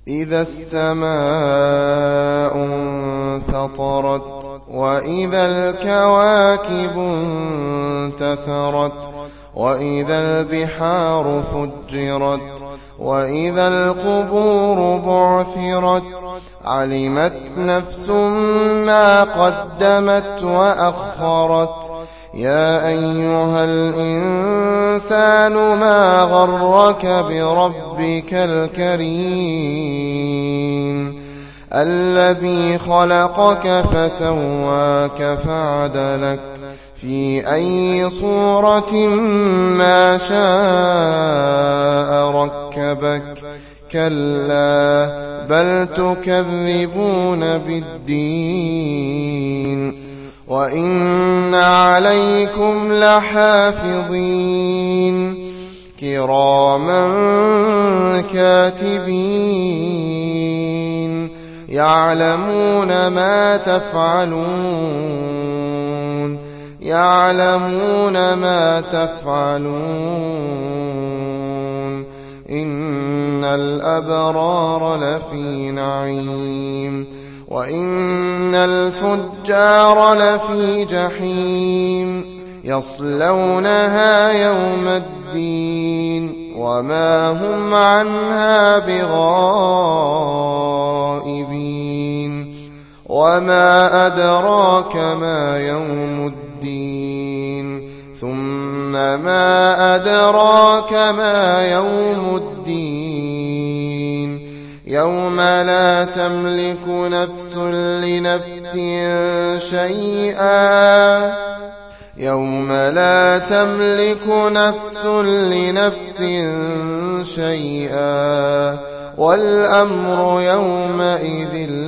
إذا السماء انفطرت وإذا الكواكب انتثرت وإذا البحار فجرت وإذا القبور بعثرت علمت نفس ما قدمت وأخرت يا أيها الإنسان ما غرك بربك الكريم الذي خلقك فسواك فعدلك في أي صورة ما شاء ركبك كلا بل تكذبون بالدين وإن عليكم لحافظين كراما كاتبين يعلمون ما تفعلون إن الأبرار لفي نعيم وإن الفجار لفي جحيم يصلونها يوم الدين وما هم عنها بغائبين وما أدراك ما يوم الدين ثم ما أدراك ما يوم الدين يوم لا تملك نفس لنفس شيئا والأمر يومئذ